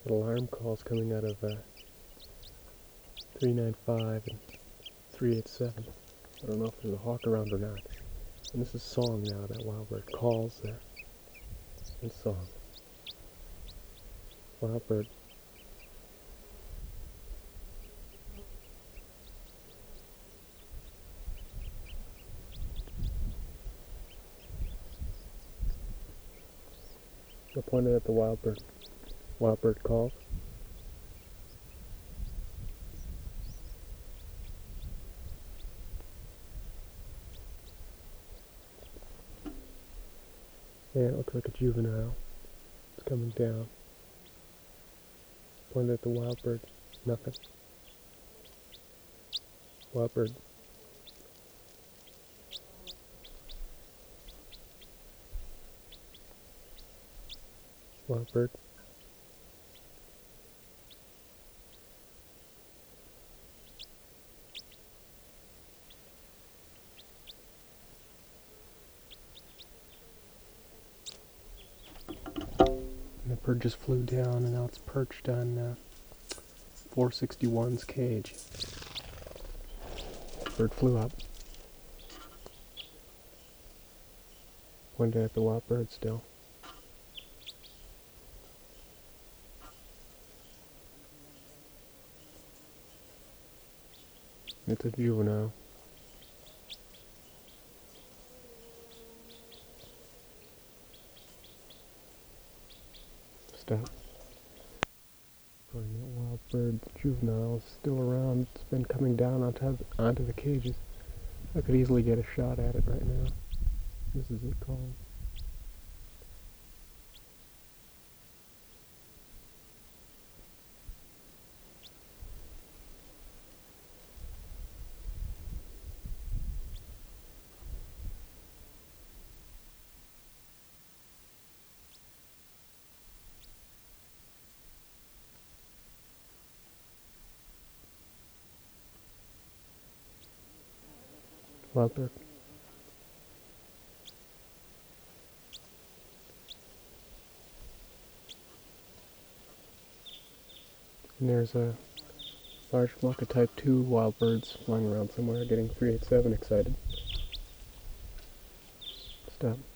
Alarm calls coming out of 395 and 387. I don't know if there's a hawk around or not. And this is song now, that wildbird calls there. And song. Wildbird. I pointed at the wildbird. Wildbird calls. Yeah, it looks like a juvenile. It's coming down. Pointed at the wildbird. Nothing. Wildbird. Wildbird. And the bird just flew down and now it's perched on 461's cage. Bird flew up. Pointed at the wild bird still. It's a juvenile. Stop. Pointing at wild bird, juvenile is still around. It's been coming down onto the cages. I could easily get a shot at it right now. This is it calling. Wild bird. And there's a large flock of type 2 wild birds flying around somewhere, getting 387 excited. Stop.